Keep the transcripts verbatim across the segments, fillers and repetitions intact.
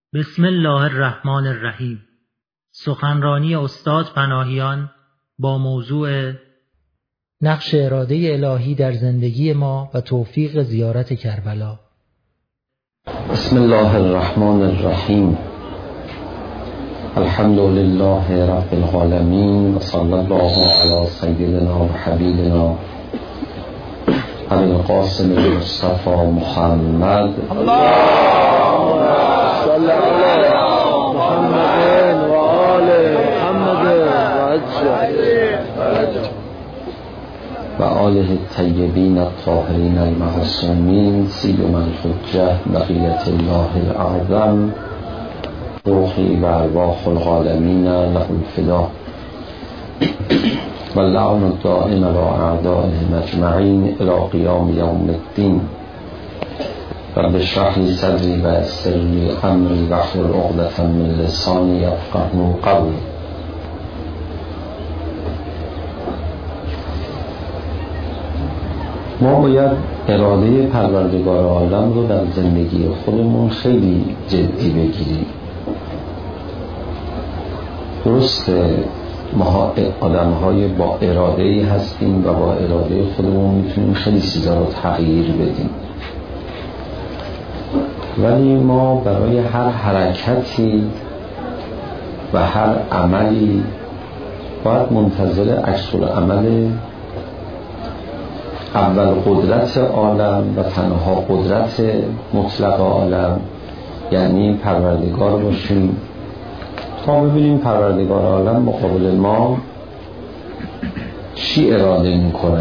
بسم الله الرحمن الرحیم. سخنرانی استاد پناهیان با موضوع نقش اراده الهی در زندگی ما و توفیق زیارت کربلا. بسم الله الرحمن الرحیم. الحمد لله رب العالمین و صلی الله علی سیدنا و حبیبنا ابی القاسم المصطفى محمد اللهم صل علی محمد و آل محمد و آله الطیبین الطاهرین المعصومین سیما الحجة بقیة الله الاعظم روحی و ارواح العالمین له الفدا و اللعن الدائم و اعدائهم اجمعین الی قیام یوم الدین. رب اشرح لی صدری و یسر لی امری واحلل عقدة من لسانی یفقهوا قولی. ما باید اراده پروردگار عالم رو در زندگی خودمون خیلی جدی بگیریم. درسته ما آدم های با اراده ای هستیم و با اراده خودمون میتونیم خیلی چیزا رو تغییر بدیم، ولی ما برای هر حرکتی و هر عملی باید منتظر عکس العمل اول قدرت عالم و تنها قدرت مطلق عالم یعنی پروردگار باشیم تا ببینیم پروردگار عالم مقابل ما چی اراده میکنه.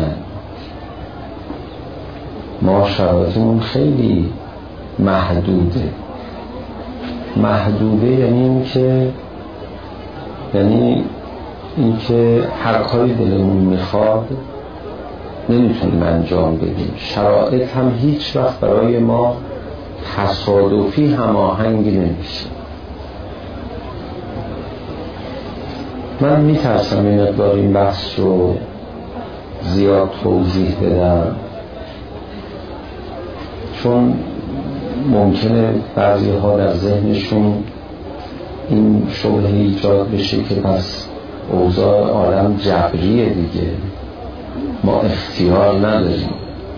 ما شرایطمون خیلی محدوده. محدوده یعنی این که یعنی این که هر کاری دلمون میخواد نمیتونیم انجام بدیم. شرایط هم هیچ وقت برای ما تصادفی هماهنگ نمیشه. من میترسم این مقدار این بحث رو زیاد توضیح بدم، چون ممکنه بعضی ها در ذهنشون این شبهه ایجاد بشه که پس اوضاع عالم جبریه دیگه، ما اختیار نداریم.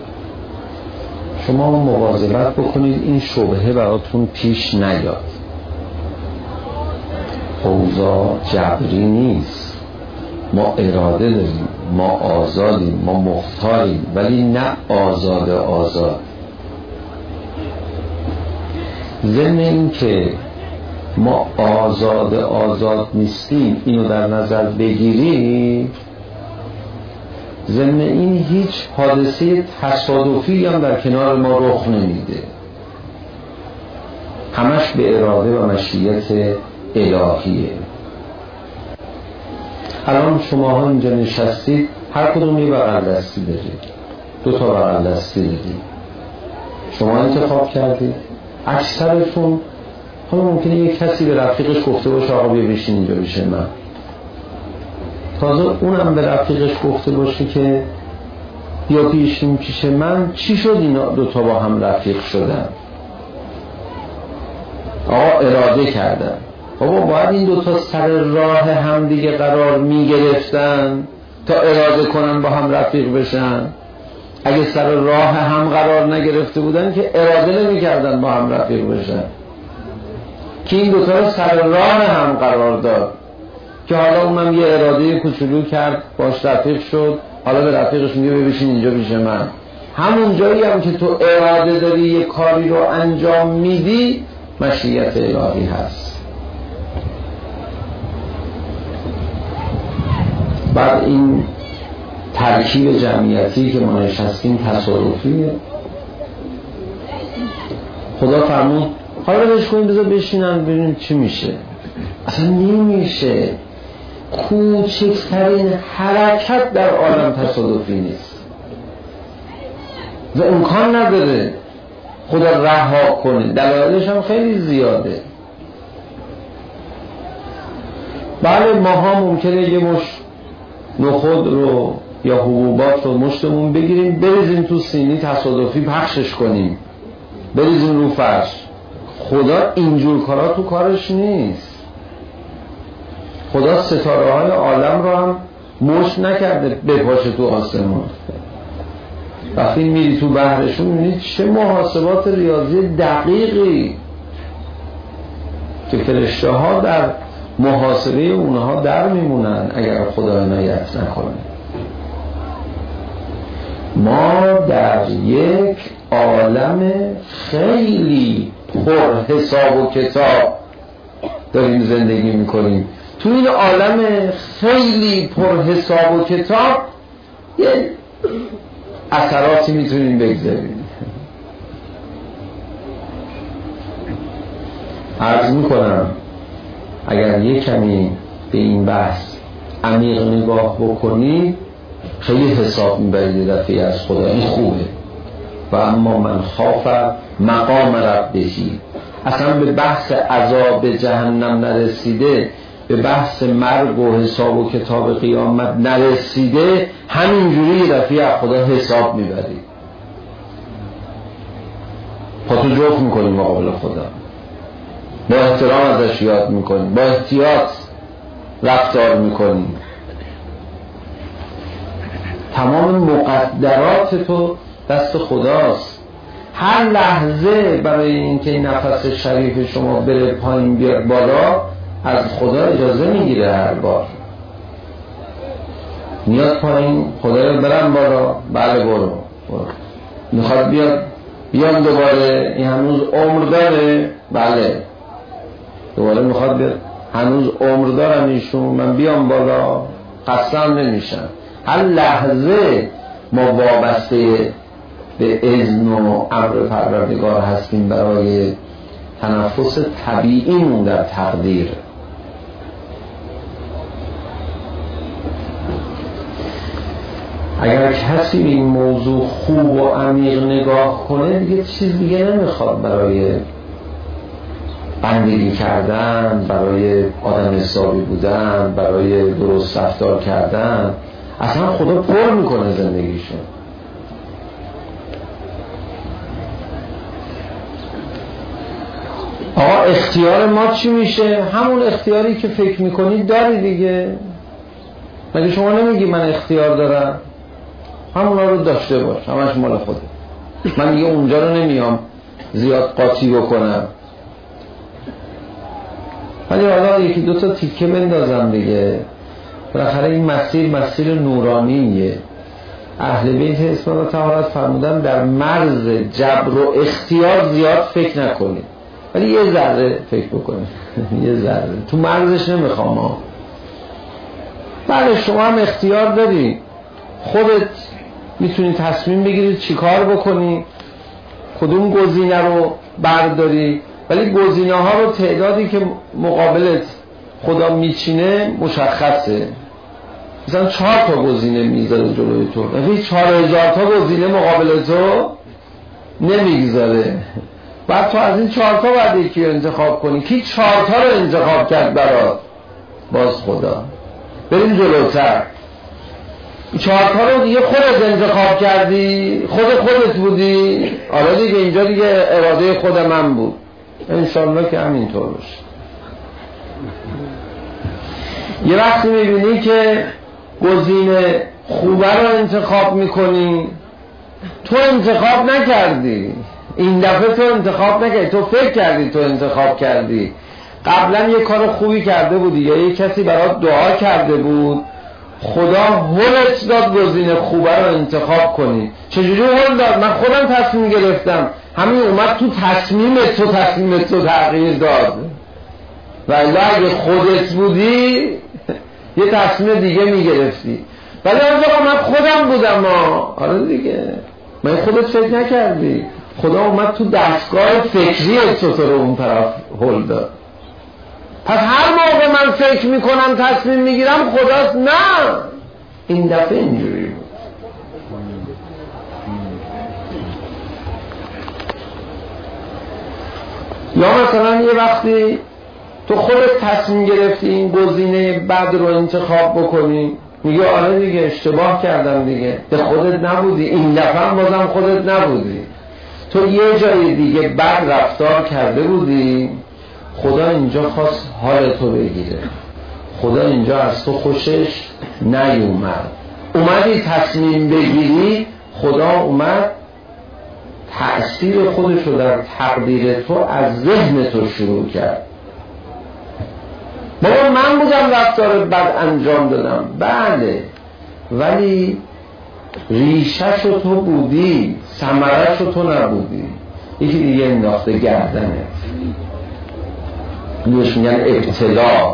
شما مواظبت بکنید این شبهه براتون پیش نیاد. اوضاع جبری نیست، ما اراده داریم، ما آزادیم، ما مختاریم، ولی نه آزاد آزاد. ضمن این که ما آزاد آزاد نیستیم اینو در نظر بگیریم، ضمن این هیچ حادثه تصادفی هم در کنار ما رخ نمیده، همش به اراده و مشیت الهیه. الان شما ها اینجا نشستید، هر کدوم یه بغل دستی دارید، دو تا بغل دستی دارید، شما انتخاب کردید. اکثرشون حالا ممکنه یک کسی به رفیقش گفته باشه آقا بیا بشین اینجا پیش من، تازه اونم به رفیقش گفته باشه که بیا پیشین پیش من. چی شد اینا دوتا با هم رفیق شدن؟ آقا اراده کردن. بابا باید این دوتا سر راه هم دیگه قرار می گرفتن تا اراده کنن با هم رفیق بشن. اگه سر راه هم قرار نگرفته بودن که اراده نمی کردن با هم رفیق بشن، که این دوتا رو سر راه هم قرار داد که حالا اونم یه اراده کوچولو کرد باش رفیق شد، حالا به رفیقش میگه ببین اینجا پیش من. همون جایی هم که تو اراده داری یه کاری رو انجام میدی مشیت الهی هست. بعد این ترکیب جمعیتی که ما نشستیم تصادفیه. خدا فرمود حالا بهش کنیم بذار بشینن ببینیم چی میشه. اصلا نمیشه. کوچکترین حرکت در عالم تصادفی نیست و امکان نداره خدا رها کنه. دلایلش هم خیلی زیاده. بله ماها ممکنه یه مش نخود رو یا حبوبات رو مشتمون بگیریم بریزیم تو سینی تصادفی پخشش کنیم، بریزیم رو فرش، خدا اینجور کارا تو کارش نیست. خدا ستاره های عالم رو هم مشت نکرده بپاشه تو آسمان. وقتی میری تو بحرشون میبینی چه محاسبات ریاضی دقیقی که فرشته ها در محاسبه اونها در میمونن اگر خدا عنایت نکنه. ما در یک عالم خیلی پر حساب و کتاب داریم زندگی میکنیم. تو این عالم خیلی پر حساب و کتاب یه اثراتی میتونیم بگذاریم. عرض میکنم اگر یک کمی به این بحث عمیق نگاه بکنی خیلی حساب میبرید دفعه از خدا. این خوبه. و اما من خاف مقام ربهی، اصلا به بحث عذاب جهنم نرسیده، به بحث مرگ و حساب و کتاب قیامت نرسیده، همینجوری دفعه از خدا حساب میبرید. پاتو جفت میکنیم مقابل خدا، با احترام ازش یاد میکنیم، با احتیاط رفتار میکنیم. تمام مقدرات تو دست خداست. هر لحظه برای اینکه نفس شریف شما بره پایین بیاد بالا از خدا اجازه میگیره. هر بار میاد پایین خدا رو برم بالا، بله برو, برو. میخواد بیاد بیام دوباره، این هنوز عمر داره، بله دوباره میخواد بیاد، هنوز عمر دارن ایشون، من بیام بالا، قسم نمیشم. هر لحظه ما وابسته به اذن و امر پروردگار هستیم برای تنفس طبیعیمون در تقدیر. اگر کسی این موضوع خوب و عمیق نگاه کنه دیگه چیز دیگه نمیخواد برای بندگی کردن، برای آدم حسابی بودن، برای درست رفتار کردن. اصلا خدا پر میکنه زندگیشون. آقا اختیار ما چی میشه؟ همون اختیاری که فکر میکنی داری دیگه. مگه شما نمیگی من اختیار دارم؟ همونا رو داشته باش، همش مال خوده. من دیگه اونجا رو نمیام زیاد قاطی بکنم، ولی حالا یکی دوتا تیکه بندازم دیگه. بالاخره این مسیر مسیر نورانیه. اهل بیت اسم الله طهارت فرمودن در مرز جبر و اختیار زیاد فکر نکنید، ولی یه ذره فکر بکنید. یه ذره تو مرزش نمیخوام ها. بله شما هم اختیار داری، خودت میتونی تصمیم بگیرید چی کار بکنی، کدوم گزینه رو برداری، ولی گزینه ها رو تعدادی که مقابلت خدا میچینه مشخصه. مثلا چهار تا گزینه میذاره جلوی تو، ولی چهار هزار تا گزینه مقابل تو نمیگذاره. بعد تو از این چهار تا باید یکی رو انتخاب کنی. کی چهار تا رو انتخاب کرد برات؟ باز خدا. بریم جلوتر. چهار تا رو دیگه خودت انتخاب کردی، خود خودت بودی. آره دیگه اینجا دیگه اراده خود من بود. انشالله که همینطور باشه. یه وقتی میبینی که گزینه خوبه رو انتخاب میکنی، تو انتخاب نکردی، این دفعه تو انتخاب نکردی، تو فکر کردی تو انتخاب کردی، قبلا یه کار خوبی کرده بودی یا یه کسی برات دعا کرده بود، خدا هلت داد گزینه خوبه رو انتخاب کنی. چجوری هل داد؟ من خودم تصمیم گرفتم، همین اومد تو تصمیمت، تو تصمیمت تو تغییر داد. و اگه خودت بودی یه تصمیم دیگه میگرفتی. ولی آنجا من خودم بودم. ما آره دیگه، من خودت فکر نکردی، خدا اومد تو دستگاه فکری تو تو رو اون طرف هل داد. پس هر موقع من فکر میکنم تصمیم میگیرم خداست؟ نه، این دفعه اینجوری بود. یا مثلا یه وقتی تو خودت تصمیم گرفتی این گزینه بعد رو انتخاب بکنی، میگه آره دیگه اشتباه کردم دیگه، به خودت نبودی، این دفعه بازم خودت نبودی. تو یه جای دیگه بد رفتار کرده بودی، خدا اینجا خواست حال تو بگیره، خدا اینجا از تو خوشش نیومد، اومدی تصمیم بگیری، خدا اومد تأثیر خودش رو در تقدیر تو از ذهن تو شروع کرد. بابا من بودم رفتار بد انجام دادم، بله، ولی ریشش رو تو بودی، ثمرش رو تو نبودی، یکی دیگه انداخته گردنت. بهش میگن ابتلا.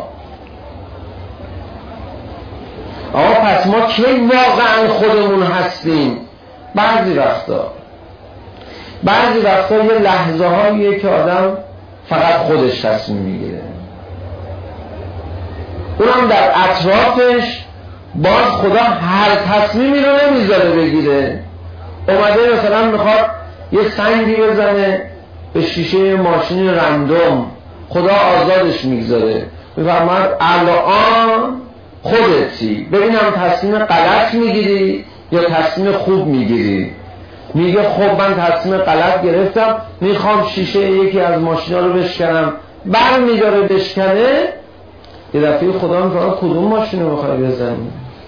آقا پس ما کی واقعا خودمون هستیم؟ بعضی وقتا بعضی وقتا یه لحظه هاییه که آدم فقط خودش تصمیم میگیره، اونم در اطرافش باز خدا هر تصمیمی رو نمیذاره بگیره. اومده مثلا میخواد یه سنگی بزنه به شیشه ماشین رندوم، خدا آزادش میگذاره، میفرماید الان خودتی ببینم تصمیم غلط میگیری یا تصمیم خوب میگیری. میگه خب من تصمیم غلط گرفتم، میخوام شیشه یکی از ماشینا رو بشکنم، بر میداره بشکنه، یه دفعه خدا میفرماید کدوم ماشین رو بخوای بزنی؟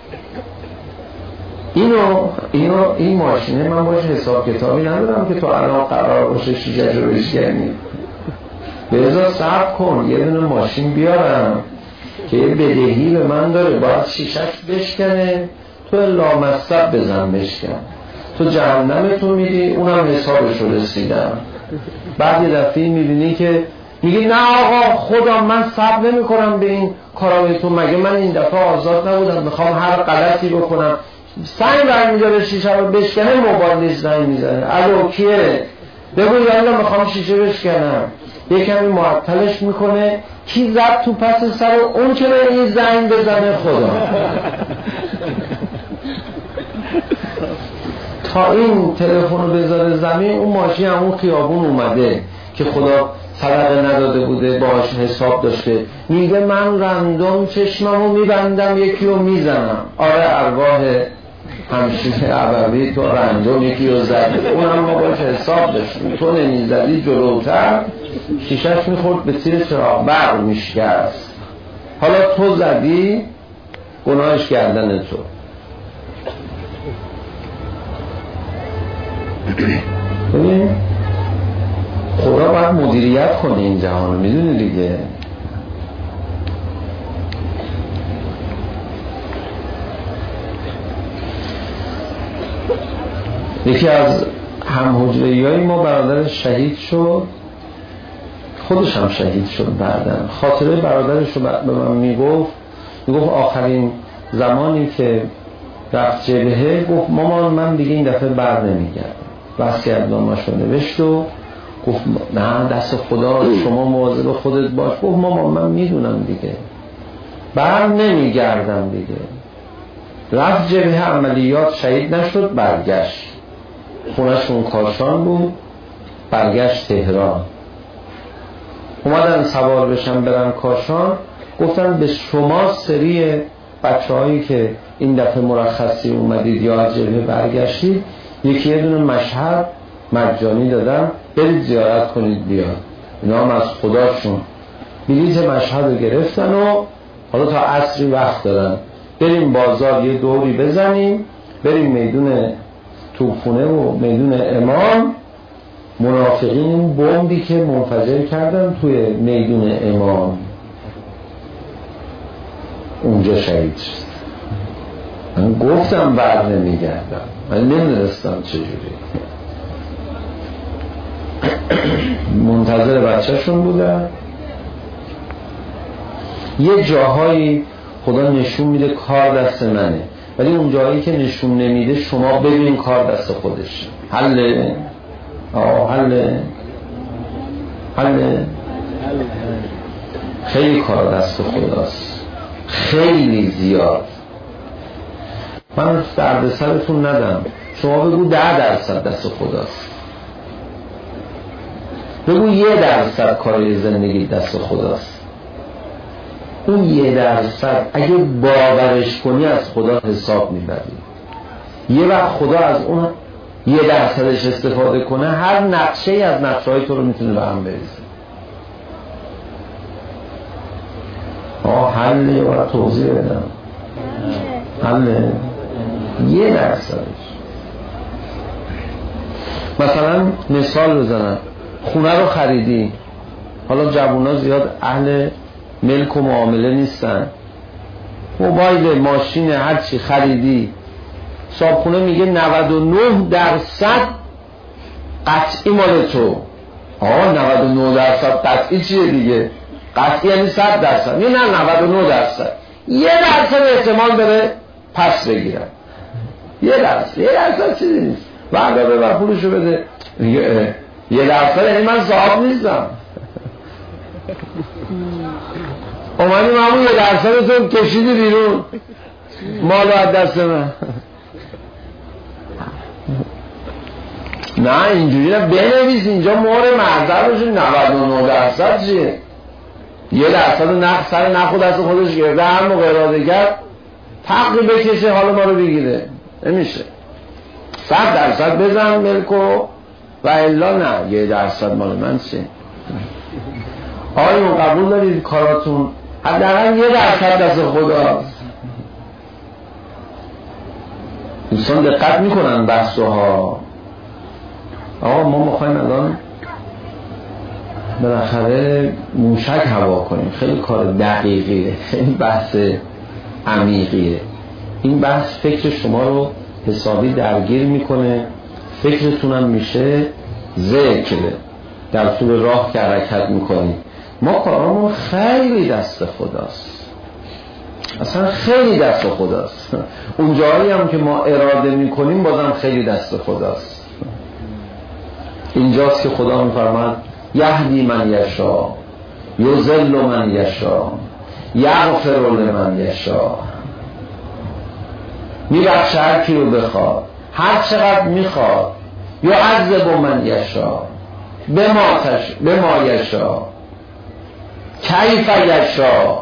اینو اینو این ماشینه من باش حساب کتابی ندارم که تو الان قرار باشه شیشه رو بشکنی. بذار صبر کن، یه دونه ماشین بیارم که یه بدهی به من داره، باید شیشهش بشکنه، تو لامصب بزن بشکن، تو جهنمتون میدی، اونم حسابش رو رسیدم. بعد یه دفعه میبینی که میگی نه آقا خدا من صبر نمی کنم به این کارای تو، مگه من این دفعه آزاد نبودم میخوام هر غلطی بکنم. سنگ برمیداره شیشه رو بشکنه، موبایلش زنگ میزنه، الو کیه؟ بگو یالا میخوام شیشه بشکنم. یه کمی معطلش میکنه، کی زد تو پس سر اون که به این زنگ بزنه؟ خدا. تا این تلفن رو بذاره زمین، اون ماشین همون خیابون اومده که خدا صدقه نداده بوده، باهاش حساب داشته، میگه من رندوم چشممو میبندم یکی رو میزنم. آره ارواح همشین عبوی تو رندوم یکی رو زدی، اون هم ما باش حساب داشتیم، تو نمیزدی جلوتر شیشش میخورد به تیر چراغ برق میشکست، حالا تو زدی گناهش گردن تو. ببین خدا باید مدیریت کنه این جهان رو، میدونی دیگه. یکی از هم‌حجره‌ای های ما برادرش شهید شد، خودش هم شهید شد بعدن. خاطره برادرش رو به من میگفت، میگفت آخرین زمانی که رفت جبهه گفت مامان من دیگه این دفعه بر نمیگردم، وصیت‌نامه‌شو نوشت و گفت نه دست خدا، شما مواظب خودت باش. گفت مامان من میدونم دیگه بر نمیگردم دیگه. رفت جبهه عملیات، شهید نشد، برگشت خونه‌شون کاشان بود، برگشت تهران. اومدن سوار بشن برن کاشان، گفتن به شما سری بچه هایی که این دفعه مرخصی اومدید یا از جبهه برگشتید یکی یه دونه مشهد مجانی دادن، برید زیارت کنید بیاد. اینا هم از خداشون بلیط مشهد رو گرفتن و حالا تا عصری وقت دارن، بریم بازار یه دوری بزنیم، بریم میدون توپخونه و میدون امام. منافقین بمبی که منفجر کردن توی میدون امام، اونجا شهید شد. من گفتم بر نمیگردم، من نمیدونستم چجوری. منتظر بچه‌شون بودن. یه جاهایی خدا نشون میده کار دست منه، ولی اون جایی که نشون نمیده شما ببین کار دست خودش. حله آه حله حله خیلی کار دست خداست، خیلی زیاد. من درد سرتون ندم، شما بگو ده درصد دست خداست، بگو یه درصد کار زندگی دست خداست. اون یه درصد اگه باورش کنی از خدا حساب میبری. یه وقت خدا از اون یه درصدش استفاده کنه هر نقشه ای از نقشه های تو رو میتونه به هم بریزه. آه حله باید توضیح بدم. حله یه درصدش. مثلا مثال بزنم، خونه رو خریدی، حالا جوونا زیاد اهل ملک و معامله نیستن، موبایل، ماشین، هرچی خریدی، صاحبخونه میگه نود و نه درصد قطعی مال تو. آه نود و نه درصد قطعی چیه دیگه؟ قطعی یعنی صد درصد. یه نه نود و نه درصد، یه درصد احتمال بره پس بگیرن. یه درصد، یه درصد چیزی نیست. بعدا ببر پولشو بده. یه درصد یعنی من صاحب نیستم. اومدیم همون یه درصد تو کشیدی بیرون، مالو از دست من. نه اینجوری نه، بنویس اینجا مهر محضر بشه. نود و نه درصد چیه؟ یه درصد نخ سر نخو دست خودش گرفته، هر موقع اراده کرد تقی بکشه حالا ما رو بگیره. نمیشه. صد درصد بزن ملکو و الا نه یه درصد مال من چیه؟ آیا قبول دارید کاراتون حداقل یه درصد دست خداست؟ دوستان دقت میکنن بحثوها. آقا ما میخوایم الان بالاخره موشک هوا کنیم، خیلی کار دقیقیه، خیلی بحث عمیقیه. این بحث فکر شما رو حسابی درگیر میکنه، فکرتونم میشه ذکر در طول راه که حرکت میکنیم. ما کارامون خیلی دست خداست، اصلا خیلی دست خداست. اون جایی هم که ما اراده میکنیم بازم خیلی دست خداست. اینجاست که خدا میفرماد یهدی من یشا یضل من یشا یغفر لمن یشا. میبخشه هر کی رو بخواد، هر چقدر میخواد. یعذب من یشا بما یشا کیف یشا.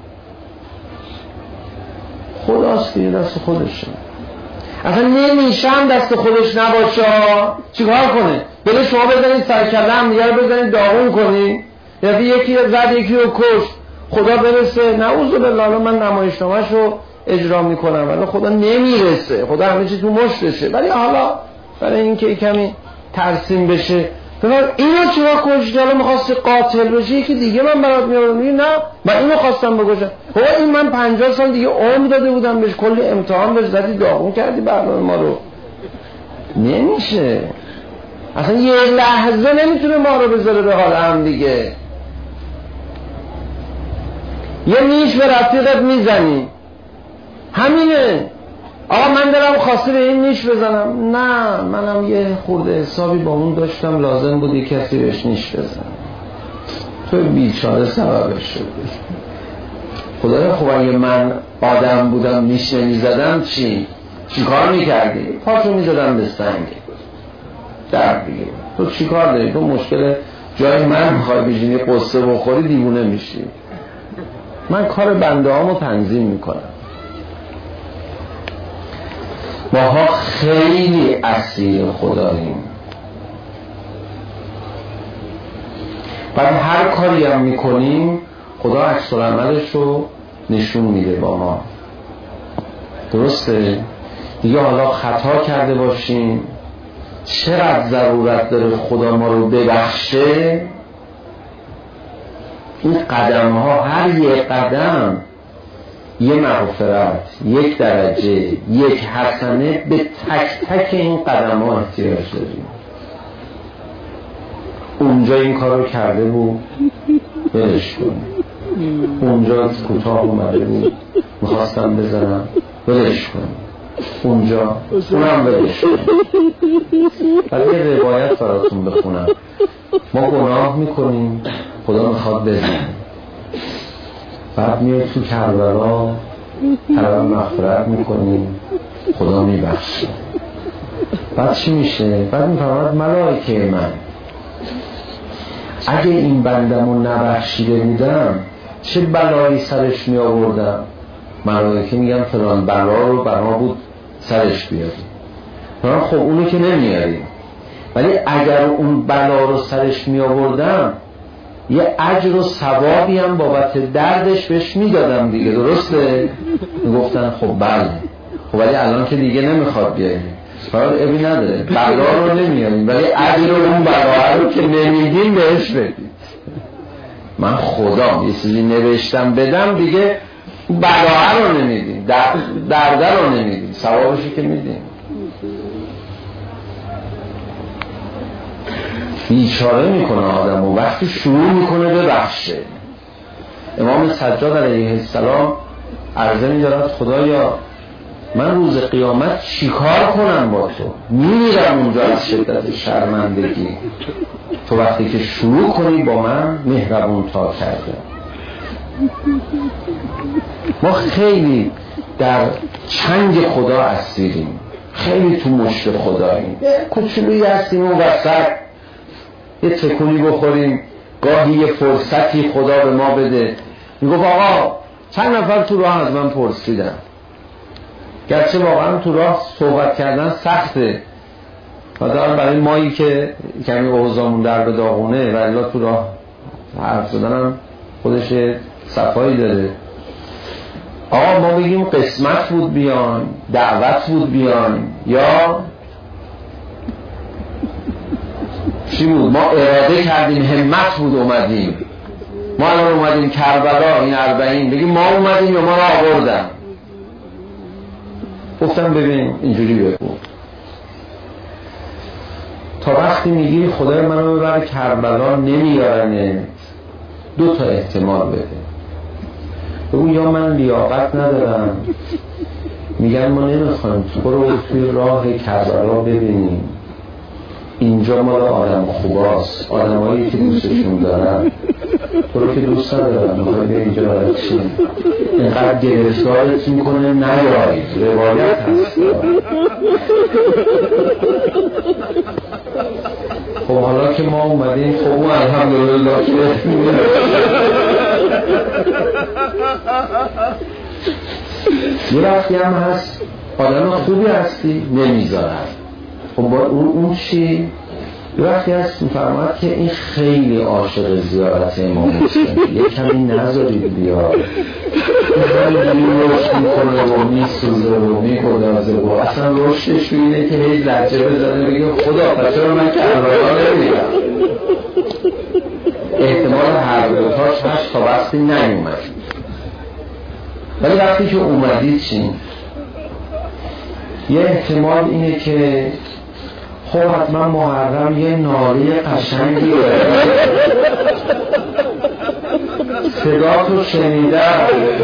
خداست که دست خودشه. اصلا نمیشم دست خودش نباشه چیکار کنه؟ بله شما بزنید سرکله هم دیگه رو بزنید داغون کنید، یعنی یکی زد یکی رو کش، خدا برسه نعوذ بالله من نمایشنامه‌ش رو اجرا میکنم ولی خدا نمیرسه، خدا همه چیز تو مشتشه. ولی حالا برای اینکه کمی ترسیم بشه ببین اینو چرا کشتی؟ حالا می‌خواستی قاتل بشی یکی دیگه من برات میارم. نه من اینو خواستم بکشم. بابا این من پنجاه سال دیگه عمر داده بودم بهش، کلی امتحان بهش زدی، داغون کردی برنامه ما رو. نمیشه اصلا یه لحظه نمیتونه ما رو بذاره به حال هم دیگه. یه نیش به رفیقت میزنی همینه، آقا من دارم خواسته به این نیش بزنم. نه منم یه خورده حسابی با اون داشتم، لازم بود یه کسی بهش نیش بزنم، تو بیچاره سببش شد. خدایا خب اگه من آدم بودم نیش نمیزدم چی؟ چی کار میکردی؟ پاشو میزدم به سنگ در دیگه. تو چی کار داری؟ تو مشکل جای من میخوای بشینی قصه بخوری دیوونه میشی. من کار بنده هامو تنظیم میکنم. ماها خیلی اسیر خداییم. بعد هر کاری هم میکنیم خدا عکس العملش رو نشون میده با ما. درسته؟ دیگه حالا خطا کرده باشیم چقدر ضرورت داره خدا ما رو ببخشه. این قدم ها هر یک قدم یه مغفرت، یک درجه، یک حسنه، به تک تک این قدم ها احتیاج داریم. اونجا این کار رو کرده بود ولش کن، اونجا کوتاه اومده بود میخواستم بزنم ولش کن، اونجا اونم ولش کن. ولی یه روایت براتون بخونم. ما گناه میکنیم خدا میخواد بزنیم، بعد میاد تو کربلا طلب مغفرت میکنیم خدا میبخشه. بعد چی میشه؟ بعد میفرماید ملائکه من اگه این بندمو نبخشیده بودم چه بلایی سرش می آوردم. ملائکه میگن فلان بلا رو بنا بود سرش بیاری. خب اونو که نمیاریم، ولی اگر اون بلا رو سرش می آوردم یه اجر و ثوابی هم بابت دردش بهش میدادم دیگه، درسته؟ میگفتن خب بله، خب ولی الان که دیگه نمیخواد بیاریم، فرار ابی نداره، بلا رو نمیاریم ولی اجر اون بلا رو که نمیدیم بهش بدید. من خدا یه چیزی نوشتم بدم دیگه، بلا رو نمیدیم، درد رو نمیدیم، ثوابشی که میدیم. بیچاره میکنه آدم و وقتی شروع میکنه ببخشه. امام سجاد علیه السلام عرضه می‌دارد خدایا من روز قیامت چیکار کنم با تو؟ میمیرم اونجا از شدت شرمندگی، تو وقتی که شروع کنی با من مهربون تا کرده. ما خیلی در چنگ خدا اسیریم، خیلی تو مشت خداییم، کوچولویی هستیم اون وسط، یه تکونی بخوریم، گاهی یه فرصتی خدا به ما بده. میگفت آقا چند نفر تو راه از من پرسیدن، گرچه واقعا تو راه صحبت کردن سخته و دارم برای مایی که کمی اوضاعمون در به داغونه و الا تو راه حرف زدن هم خودش صفایی داره. آقا ما بگیم قسمت بود بیان، دعوت بود بیان، یا چی بود؟ ما اراده کردیم، همت بود اومدیم، ما الان اومدیم کربلا این اربعین، بگیم ما اومدیم یا ما را آوردن. گفتم ببین اینجوری بگو، تا وقتی میگی خدای منو ببر کربلا نمیارنه، دو تا احتمال بده. بگو یا من لیاقت ندارم، میگن ما نمیخوایم تو رو توی راه کربلا ببینیم، اینجا مال آدم خوباست، آدم هایی که دوستشون دارن، تو رو که دوست ندارن، میخوای به اینجا برای چی؟ اینقدر گرفتارت میکنه نیایی، روایت هست. خب حالا که ما اومدیم، خب اون الحمدلله که یه وقتی هم هست آدم خوبی هستی نمیذارن. خب با اون, اون چی؟ یه وقتی هست میفرماید که این خیلی عاشق زیارت امام حسین، یه کمی نذارید بیاد، این خیلی رشد میکنه و میسوزه و میگدازه و اصلا رشدش اینه که هیچ لحجه بزنه بگه خدا پس چرا من کربلا نمیرم. احتمال هر دوتاش هست تا وقتی نیومد، ولی وقتی که اومدید چی؟ یه احتمال اینه که خب حتما محرم یه ناله قشنگی صدا تو شنیدم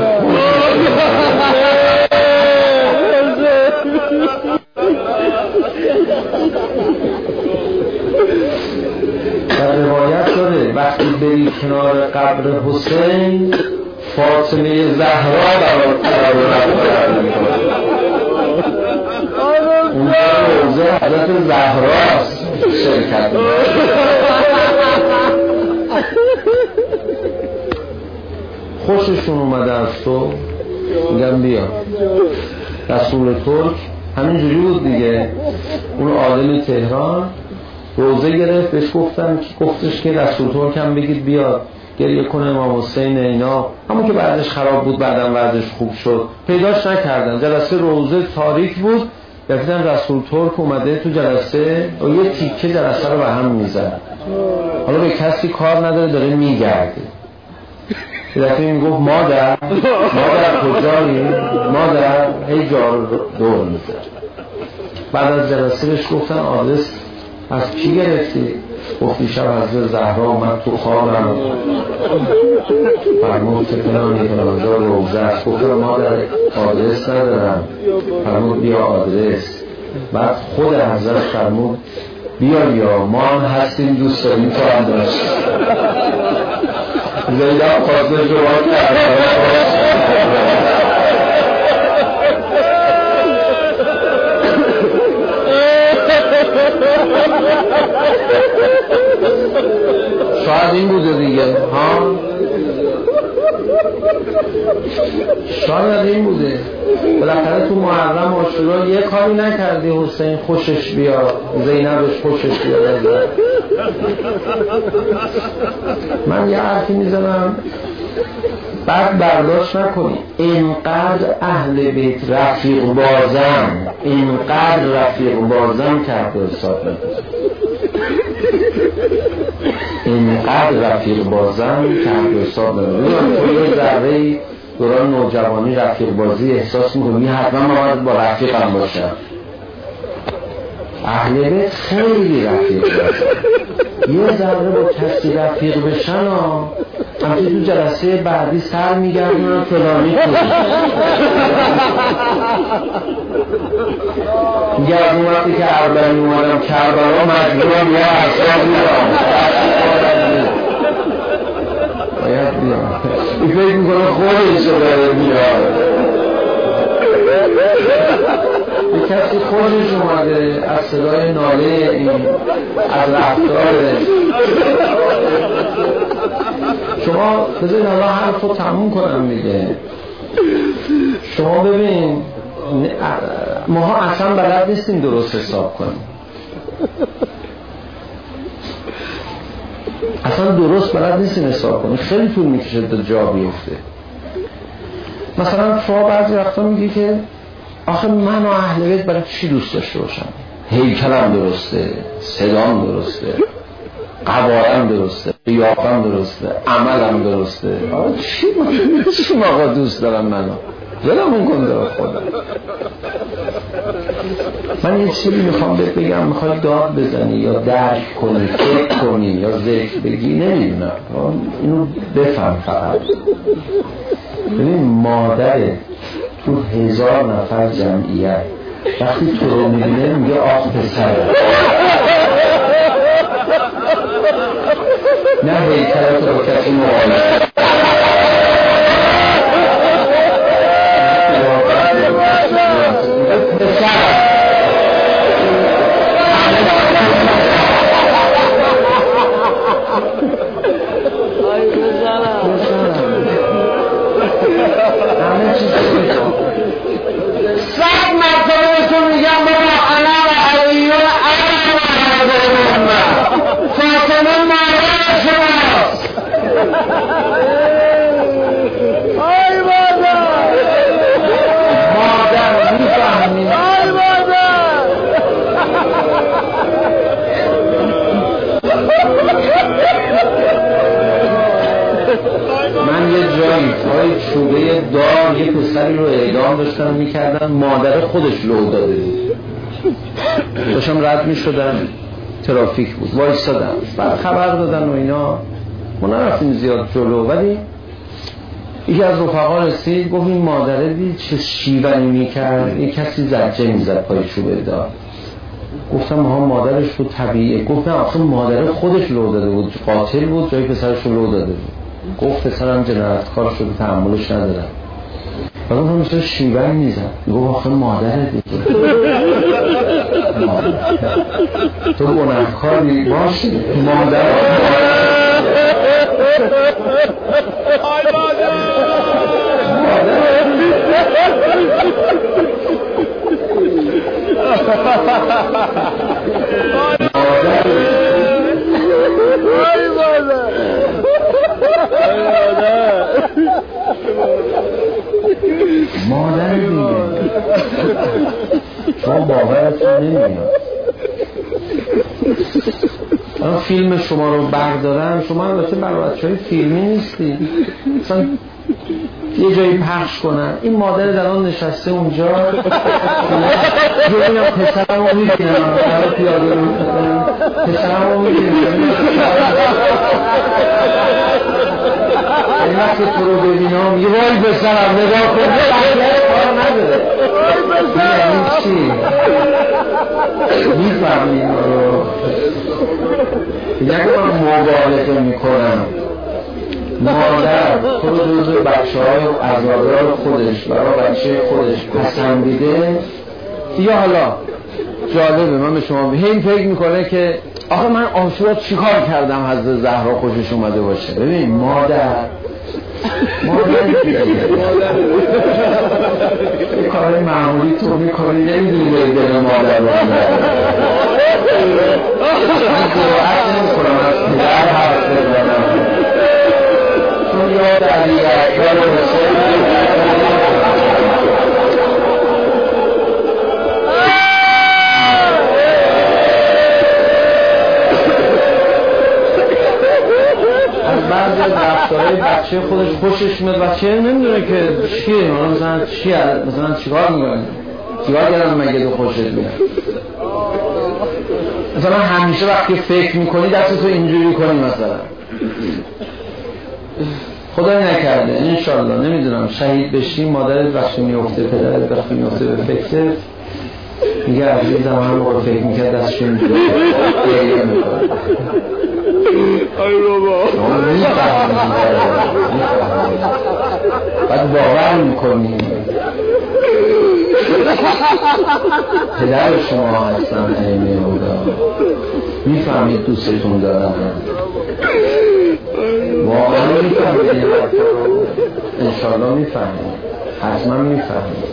در روایت داره وقتی بری کنار قبر حسین فاطمه زهرا برات قرار میکنه، اون روزه حضرت زهراست شرکت خوششون اومده از تو، میگم بیا. رسول ترک همین جوری بود دیگه، اون عالم تهران روزه گرفت، بهش گفتم که گفتش که رسول ترک هم بگید بیاد گریه کنه امام حسین اینا، همون که بعدش خراب بود بعدم بعدش خوب شد، پیداش نکردن. جلسه روزه تاریک بود، گفتن رسول ترک اومده تو جلسه و یه تیکه جلسه رو به هم میزد، حالا به کسی کار نداره داره میگرده. یه دفعه میگفت مادر مادر کجایی؟ مادر هی جار دور میزد. بعد از جلسه بهش گفتن آدرس از کی گرفتی؟ گفتی شب حضرت زهرا اومد تو خوابم فرمود که فلانی فلانجا روزه است. گفتم مادر آدرس ندارم. فرمود بیا آدرس. بعد خود حضرت فرمود بیا یا ما هم هستیم دوست داریم تو هم داشت. زیدم خواستش رو باید کرد. شاید این بوده دیگه ها، شاید این بوده. بالاخره تو محرم عاشورا یه کاری نکردی حسین خوشش بیاد، زینبش خوشش بیاد. من یه حرفی میزنم بعد برداشت نکنی. اینقدر اهل بیت رفیق بازم، اینقدر رفیق بازم که حرف حساب نکنی، اینقدر رفیق بازم که حرف حساب نکنی. یه ذره دوران نوجوانی رفیق بازی احساس میکنی حتما باید با رفیقم باشم. اهل بیت خیلی رفیق باشم، یه ذره با کسی رفیق بشن ها همچه تو جلسه بعدی سر میگردن فلانی کنی میگه از اون وقتی که اربعین اومدم کربلا مجبورم یه احسابی را باید بیام. این فکر میکنه خودش رو داره میاد، یه کسی خودش اومده از صدای ناله این از رفتاره. شما بذارید الله حرف رو تموم کنم میگه. شما ببین ماها اصلا بلد نیستیم درست حساب کنیم، اصلا درست بلد نیستیم حساب کنیم، خیلی طول میکشه تا جا بیفته. مثلا شما بعضی وقتا میگی که آخه من و اهل بیت برای چی دوست داشته باشم؟ هیکلم درسته، صدام درسته، قوارم درسته، قیافم درسته، عملم درسته. آه چی من چی موقع دوست دارم منو؟ دلم اون کن داره خودم. من یه چیزی میخوام بهت بگم، میخوای داد بزنی یا درک کنی، فکر کنی یا ذکر بگی، نمیدونم، اینو بفهم فقط. ببین مادر تو هزار نفر جمعیت وقتی تو رو میبینه میگه آخ پسره، نه هیکلت رو کسی مقایسه. صد مرتبه تو میگم بابا انا و علی و انا و محمد فاطمه مادر شماست. آی مادر مادر میفهمی؟ آی مادر من یه جایی پای چوبه دار یه پسری رو اعدام داشتن میکردن، مادر خودش لو داده بود. داشتم رد میشدم، ترافیک بود، وایسادم، بعد خبر دادن و اینا، ما نرفتیم زیاد جلو، ولی یکی از رفقا رسید گفت این مادره دید چه شیونی میکرد، یه کسی زجه میزد پای چوبه دار. گفتم ها مادرش بود طبیعیه. گفتم آخه مادر خودش لو داده بود، قاتل بود، جای پسرش رو لو داده بود. گفت پسرم جنایتکار شده تحملش ندارم. بعد گفتم مثلا شیون میزد. گفت آخه مادره دیگه. تو گناهکاری باشی مادر آی مادر مادر دیگه شما باورتون نمیاد. اما فیلم شما رو بردارن، شما البته برای بچه‌های فیلمی نیستی، مثلا یه جایی پخش کنن این مادر در آن نشسته اونجا ببینم پسرم رو میبینم در پیاده رو میبینم پسرم رو میبینم این وقت تو رو ببینم یه وای پسرم نگاه کن بقیه کار نداره یعنی چی؟ میفهمی این رو دیگه که من مبالغه میکنم مادر تو رو جزو بچه های عزادار خودش برای بچه خودش پسندیده. یا حالا جالبه من به شما این فکر میکنه که آخه من عاشورا چیکار کردم حضرت زهرا خوشش اومده باشه. ببین مادر مادر یه کار معمولی تو میکنی نمیدونی باید دل مادر رو من جرأت نمیکنم از پدر حرف بزنم چون یاد علی اکبر حسین بعضی از رفتارهای بچه خودش خوشش میاد بچه نمیدونه که چیه مثلا چیه مثلا چیکار میکنه چیکار کردن مگه تو خوشت میاد مثلا همیشه وقتی فکر میکنی دست تو اینجوری کنی مثلا خدای نکرده انشالله نمیدونم شهید بشی مادرت وقتی میفته پدرت وقتی میفته به فکرت میگه عزیزم هم موقع فکر میکرد دستش اینجوری گریه میکنه ای بابا بعد باور میکنیم پدر شما هستن ای خدا میفهمید دوستتون دارن واقعا میفهمید انشالله میفهمید حتما میفهمید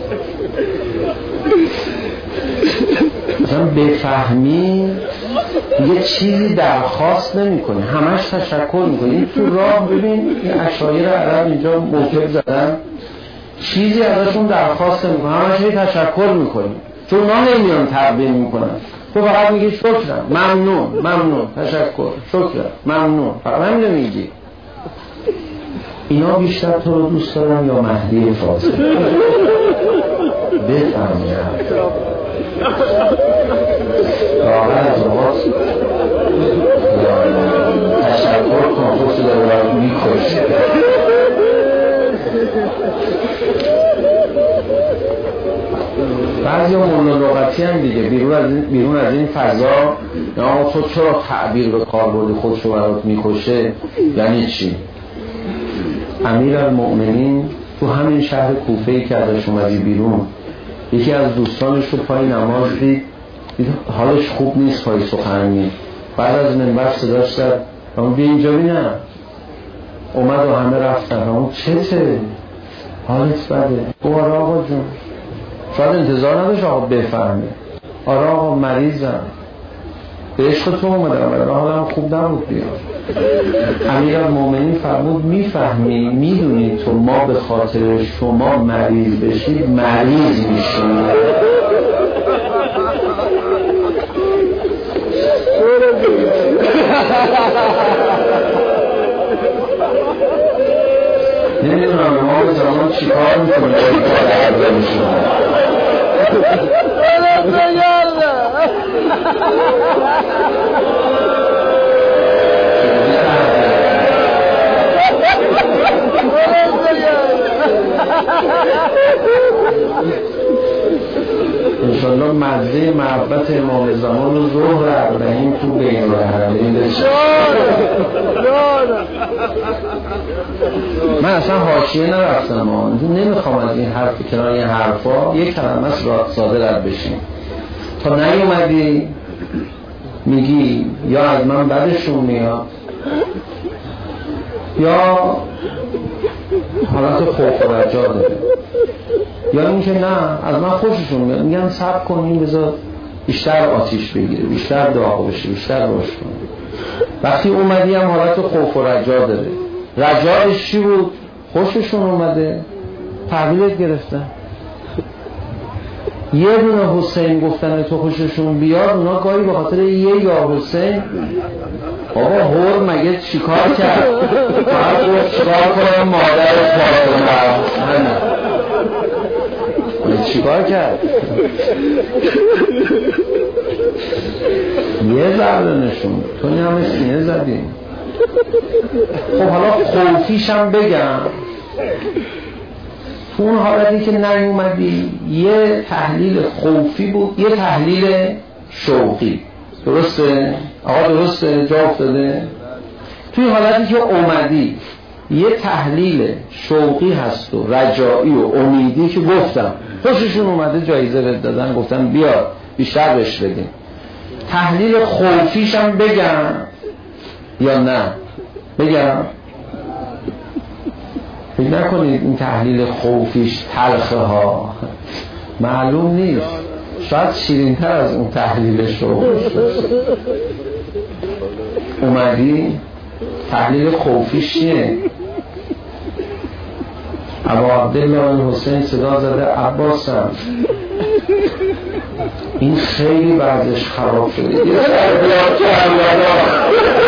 مثلا بفهمی یه چیزی درخواست نمی کنی همش تشکر میکنی این تو راه ببین این اشایر عرب اینجا موقع زدن چیزی ازشون درخواست نمی کنی همش یه تشکر میکنی چون اونا نمیان تقدیم میکنن تو فقط میگی شکرم ممنون ممنون تشکر شکرم ممنون فقط همین میگی اینا بیشتر تو رو دوست دارن یا مهدی فاضل بفهمی واقعا از اوقات تشکر کن خودشو داره میکشه بعضی ها مولا لغتی هم دیگه بیرون از این, بیرون از این فضا نه تو چرا تعبیر به کار بردی خودشو برات میکشه یعنی چی؟ امیرالمؤمنین تو همین شهر کوفه‌ای که ازش اومدی بیرون یکی از دوستانش رو پای نماز دید حالش خوب نیست پای سخنرانی بعد از منبر صداش زد اون بیا اینجا بینم اومد و همه رفتن اون چته حالت بده او آره آقا جون شاید انتظار نداشت آقا بفهمه آره آقا مریضم به عشق تو اومدم ولی حالم خوب نبود بیا امیرالمؤمنین فرمود میفهمی میدونی تو ما به خاطر شما مریض بشید مریض میشیم نمیدونم ما به زمان چی کار میکنیم که این کار عرضه میشونم انشالله مزه محبت امام زمان و ظهر اربعین تو بین الحرمین بشه من اصلا حاشیه نرفتم نمیخوام از این حرف کنار این حرفا یک کلمه ساده رد بشیم تا نیومدی میگی یا از من بدشون میاد یا حالت خوف و رجا داره یا اینکه نه از من خوششون میاد میگن صبر کنیم بذار بیشتر آتیش بگیره بیشتر داغ بشه بیشتر روش کنه وقتی اومدی هم حالت خوف و رجا داره رجاش چی بود؟ خوششون اومده تحویلت گرفتن یه دونه حسین گفتن تو خوششون بیاد اونا گاهی به خاطر یه یا حسین بابا هور مگه چیکار کرد باید گفت چیکار کنم مادر فاطمه چیکار کرد یه ضربه نشون تو همه سینه زدیم خب حالا خوفیشم بگم تو اون حالتی که نیومدی یه تحلیل خوفی بود یه تحلیل شوقی درسته؟ آقا درسته؟ جا افتاده؟ توی حالتی که اومدی یه تحلیل شوقی هست و رجایی و امیدی که گفتم خوششون اومده جایزه رد دادن گفتن بیا بیشتر بهش بدیم تحلیل خوفیشم بگم یا نه؟ بگم فکر نکنید این تحلیل خوفیش تلخه ها، معلوم نیست، شاید شیرین‌تر از اون تحلیل شوق. اومدی تحلیل خوفیش چیه؟ ابا عبدالله حسین صدا زده عباسم این خیلی بعدش خراب شده یه سر بیاد که همرادا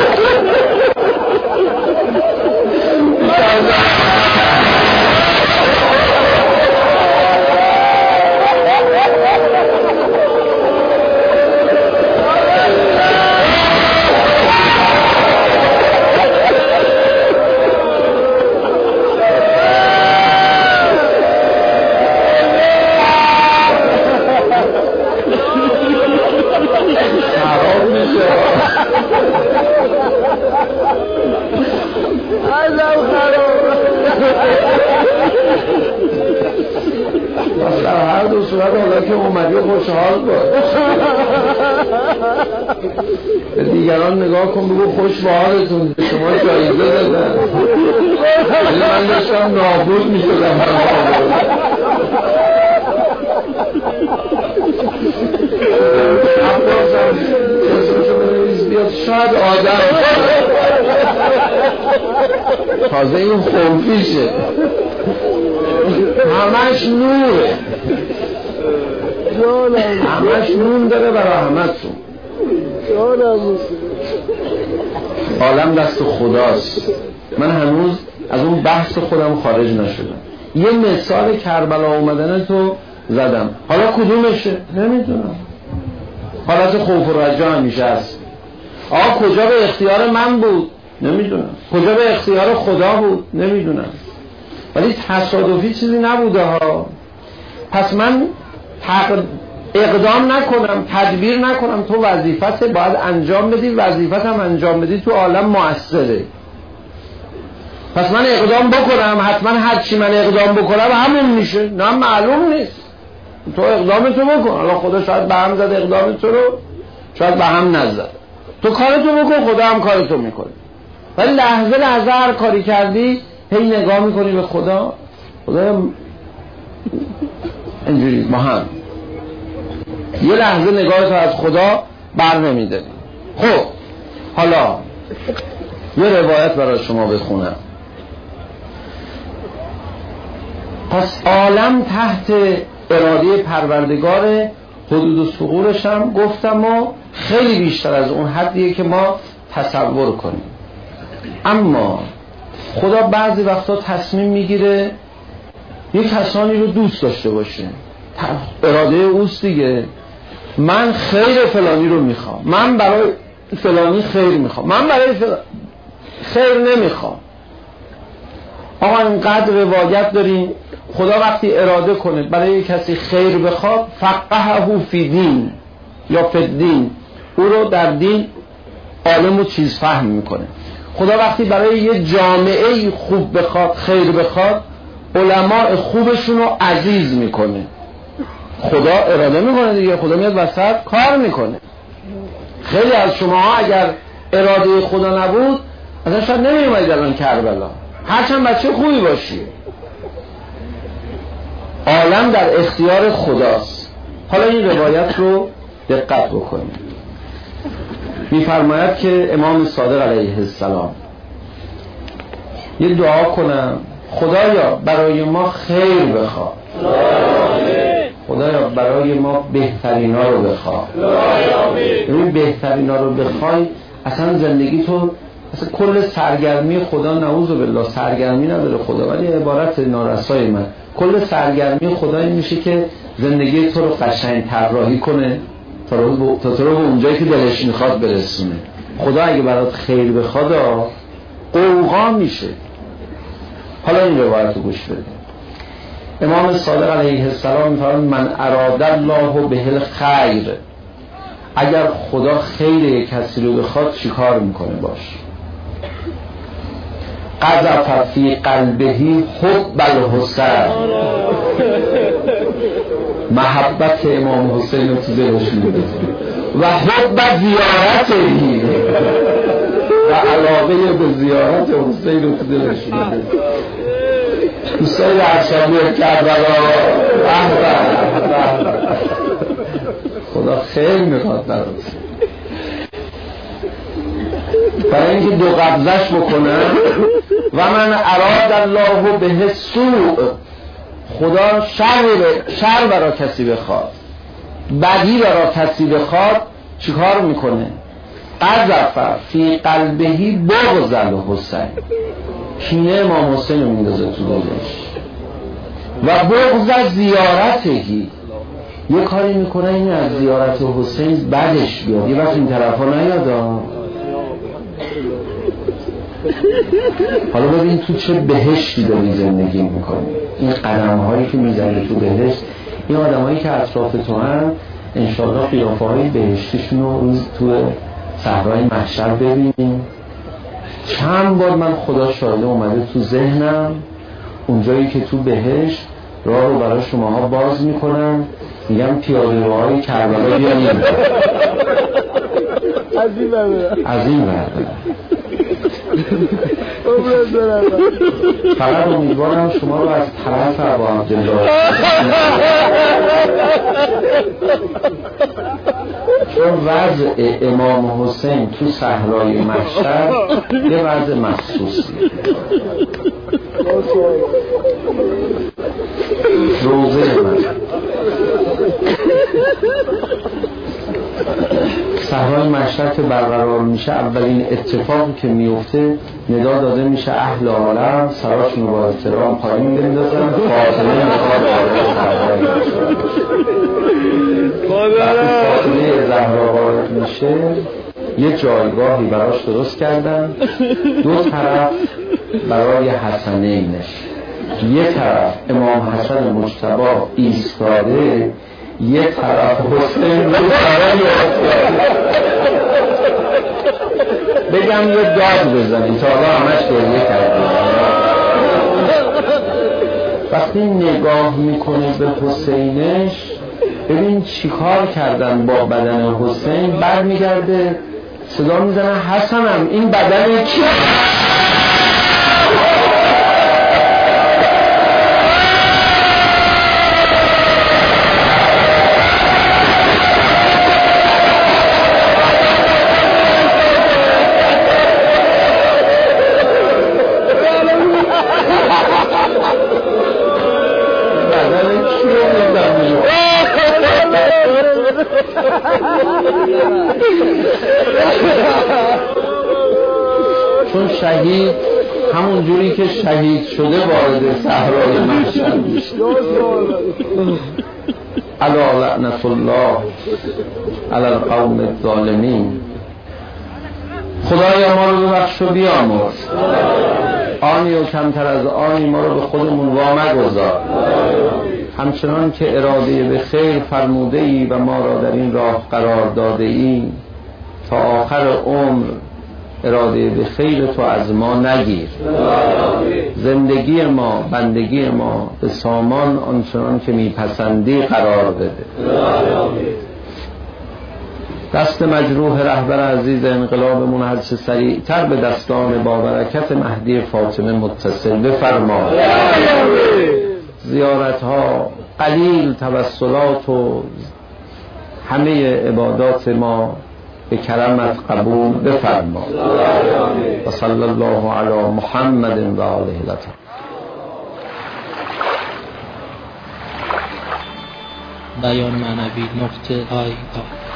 خوشحال باش به دیگران نگاه کن بگو خوش به حالتون شما جایزه دادن ولی من داشتم نابود می شدم عباسم اسمشو بنویس بیاد شاید آدم تازه این خوفیشه همش نوره همش نون داره برای همتون. عالم دست خداست. من هنوز از اون بحث خودم خارج نشدم. یه مثال کربلا اومدن تو زدم، حالا کدومشه نمیدونم. حالت خوف و رجا همیشه هست. آقا کجا به اختیار من بود نمیدونم، کجا به اختیار خدا بود نمیدونم، ولی تصادفی چیزی نبوده ها. پس من اقدام نکنم، تدبیر نکنم، تو وظیفت باید انجام بدی، وظیفت هم انجام بدی، تو عالم مؤثره. پس من اقدام بکنم، حتما هر چی من اقدام بکنم همون میشه؟ نه معلوم نیست. تو اقدامتو بکن، حالا خدا شاید به هم زد اقدامتو رو، شاید به هم نزد. تو کارتو بکن، خدا هم کارتو میکنه. ولی لحظه لحظه هر کاری کردی هی نگاه میکنی به خدا، خدا اینجوری ما هم یه لحظه نگاهتو از خدا بر نمیده. خب حالا یه روایت برای شما بخونم. پس عالم تحت اراده پروردگار، حدود و ثغورش هم گفتم و خیلی بیشتر از اون حدیه که ما تصور کنیم. اما خدا بعضی وقتا تصمیم میگیره یه کسانی رو دوست داشته باشه، اراده اوست دیگه. من خیر فلانی رو میخوام، من برای فلانی خیر میخوام، من برای فلانی خیر نمیخوام. آقا اینقدر روایت داریم خدا وقتی اراده کنه برای کسی خیر بخواد، فقهه فی دین یا فی دین، او رو در دین عالم و چیز فهم میکنه. خدا وقتی برای یه جامعه خوب بخواد، خیر بخواد، علماء خوبشون رو عزیز میکنه. خدا اراده میکنه دیگه، خدا میاد وسط کار میکنه. خیلی از شما اگر اراده خدا نبود اصلا شاید نمیومدید الان کربلا، هرچند بچه خوبی باشی. عالم در اختیار خداست. حالا این روایت رو دقت بکنید. میفرماید که امام صادق علیه السلام یه دعا کنم، خدایا برای ما خیر بخواه، خدایا برای ما بهترینا رو بخواه. این بهترینا رو بخوای اصلا زندگی تو، اصلا کل سرگرمی خدا، نعوذ بالله سرگرمی نداره خدا، ولی عبارت نارسای من، کل سرگرمی خدا این میشه که زندگی تو رو قشنگ طراحی کنه تا تو رو به اونجایی که دلش میخواد برسونه. خدا اگه برات خیر بخواد قوقا میشه. حالا این روایت رو گوش بده. امام صادق علیه السلام میفرماید من اراد الله به الخیر، اگر خدا خیر یک کسی رو بخواد چیکار میکنه باش؟ قذف فی قلبه حب الحسین، محبت امام حسین رو تو دلش میده و حب زیارته و علاقه به زیارت حسین رو تو دلش میده. دوستای رهشمی کربلا خدا خیر میخواد برات برای اینکه دو قبضش بکنن. و من اراد الله به سوء، خدا شر شر برای کسی بخواد، بدی برای کسی بخواد، چیکار میکنه؟ قذف فی قلبهی بغض الحسین، کینه امام حسین رو میندازه تو دلش. و بغض زیارتهی، یه کاری میکنه این از زیارت حسین بعدش بیاد، یه وقت این طرف ها نیادا. حالا ببین تو چه بهشتی داری زندگی میکنی، این قدم هایی که میزنی تو بهشت، این آدم هایی که اطراف تو هم انشاءالله قیافه های بهشتشون رو روز تو صحرای محشر ببینیم. چند بار من خدا شاهده اومده تو ذهنم اونجایی که تو بهشت راه رو برای شماها باز میکنم، میگم پیاده روهای کربلا بیانیم از این بردارم از این بردارم فقط امیدوارم شما رو از طرف ابا عبدالله، چون وضع امام حسین تو صحرای محشر یه وضع مخصوصی. روزه من صحرای محشر که برقرار میشه، اولین اتفاقی که میفته ندا داده میشه اهل عالم سراشون رو با احترام پایین بندازن، فاطمه میخواد وارد صحرای محشر وقتی فاطمه زهرا وارد میشه یه جایگاهی براش درست کردن، دو طرف برای حسنینش، یه طرف امام حسن مجتبی ایستاده، یه طرف حسین رو برای بگم یه داد بزنید تا آقا همش گریه کرده. وقتی نگاه میکنه به حسینش ببین چی کار کردن با بدن حسین، برمیگرده صدا میزنه حسنم این بدن کی؟ چون شهید همون جوری که شهید شده وارد صحرای محشر میشه. الا لعنت الله علی القوم الظالمین. خدایا ما رو ببخش و بیامرز، آنی و کمتر از آنی ما رو به خودمون وامگذار، همچنان که اراده به خیر فرموده ای و ما را در این راه قرار داده ای، تا آخر عمر اراده به خیر تو از ما نگیر. زندگی ما، بندگی ما به سامان آنچنان که میپسندی قرار بده. دست مجروح رهبر عزیز انقلابمون هر چه سریعتر به دستان با برکت مهدی فاطمه متصل بفرما. زیارت ها، قلیل توسلات و همه عبادات ما به کرمت قبول بفرما. و صلی الله علی محمد و آله الطاهرین. بیان معنوی نقطه آی آی